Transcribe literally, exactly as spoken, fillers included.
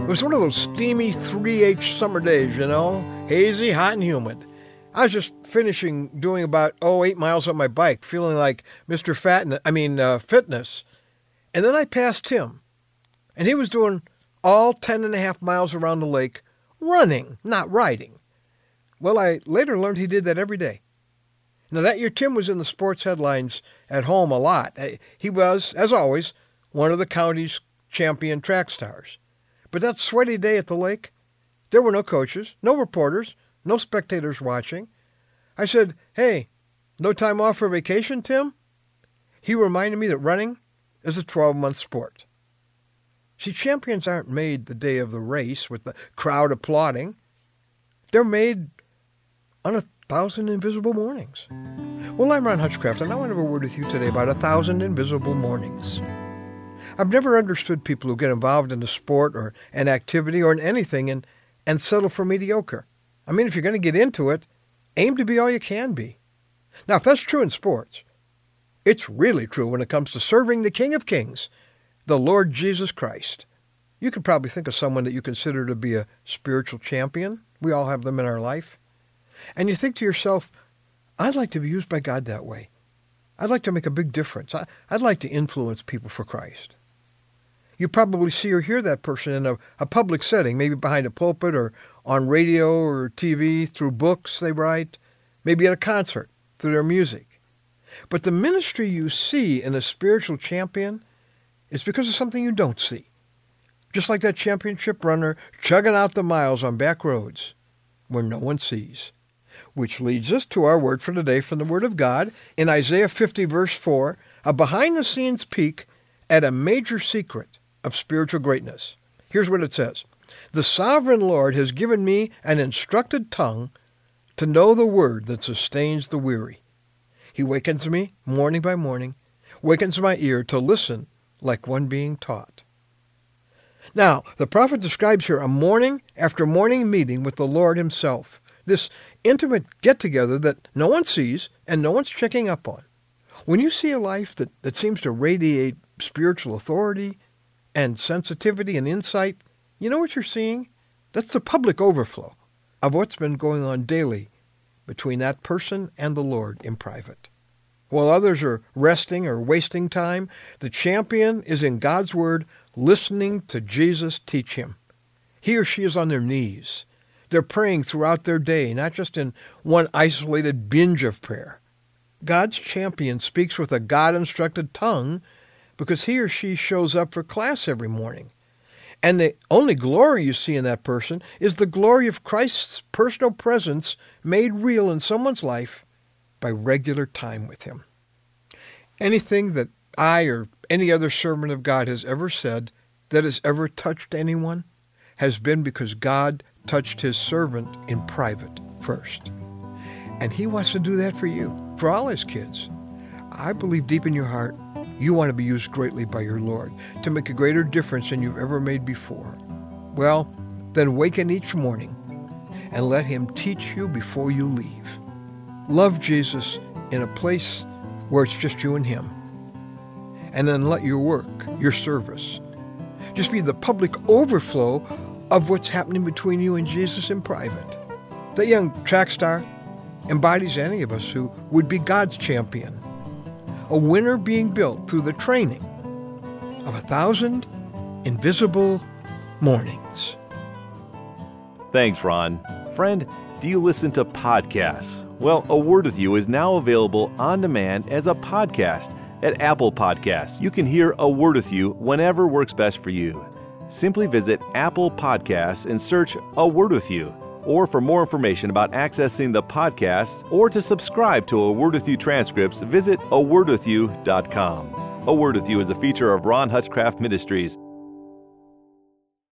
It was one of those steamy three H summer days, you know, hazy, hot, and humid. I was just finishing doing about, oh, eight miles on my bike, feeling like Mister Fatness, I mean, uh, Fitness. And then I passed Tim, and he was doing all ten and a half miles around the lake, running, not riding. Well, I later learned he did that every day. Now, that year, Tim was in the sports headlines at home a lot. He was, as always, one of the county's champion track stars. But that sweaty day at the lake, there were no coaches, no reporters, no spectators watching. I said, hey, no time off for vacation, Tim? He reminded me that running is a twelve-month sport. See, champions aren't made the day of the race with the crowd applauding. They're made on a thousand invisible mornings. Well, I'm Ron Hutchcraft, and I want to have a word with you today about a thousand invisible mornings. I've never understood people who get involved in a sport or an activity or in anything and, and settle for mediocre. I mean, if you're going to get into it, aim to be all you can be. Now, if that's true in sports, it's really true when it comes to serving the King of Kings, the Lord Jesus Christ. You could probably think of someone that you consider to be a spiritual champion. We all have them in our life. And you think to yourself, I'd like to be used by God that way. I'd like to make a big difference. I, I'd like to influence people for Christ. You probably see or hear that person in a, a public setting, maybe behind a pulpit or on radio or T V, through books they write, maybe at a concert, through their music. But the ministry you see in a spiritual champion is because of something you don't see. Just like that championship runner chugging out the miles on back roads where no one sees. Which leads us to our word for today from the Word of God in Isaiah fifty, verse four, a behind-the-scenes peek at a major secret of spiritual greatness. Here's what it says. The sovereign Lord has given me an instructed tongue to know the word that sustains the weary. He wakens me morning by morning, wakens my ear to listen like one being taught. Now, the prophet describes here a morning after morning meeting with the Lord himself, this intimate get-together that no one sees and no one's checking up on. When you see a life that, that seems to radiate spiritual authority and sensitivity and insight, you know what you're seeing? That's the public overflow of what's been going on daily between that person and the Lord in private. While others are resting or wasting time, the champion is in God's Word listening to Jesus teach him. He or she is on their knees. They're praying throughout their day, not just in one isolated binge of prayer. God's champion speaks with a God-instructed tongue because he or she shows up for class every morning. And the only glory you see in that person is the glory of Christ's personal presence made real in someone's life by regular time with him. Anything that I or any other servant of God has ever said that has ever touched anyone has been because God touched his servant in private first. And he wants to do that for you, for all his kids. I believe deep in your heart, you want to be used greatly by your Lord to make a greater difference than you've ever made before. Well, then waken each morning and let him teach you before you leave. Love Jesus in a place where it's just you and him. And then let your work, your service, just be the public overflow of what's happening between you and Jesus in private. That young track star embodies any of us who would be God's champion, a winner being built through the training of a thousand invisible mornings. Thanks, Ron. Friend, do you listen to podcasts? Well, A Word With You is now available on demand as a podcast at Apple Podcasts. You can hear A Word With You whenever works best for you. Simply visit Apple Podcasts and search A Word With You. Or for more information about accessing the podcast or to subscribe to A Word With You transcripts, visit a word with you dot com. A Word With You is a feature of Ron Hutchcraft Ministries.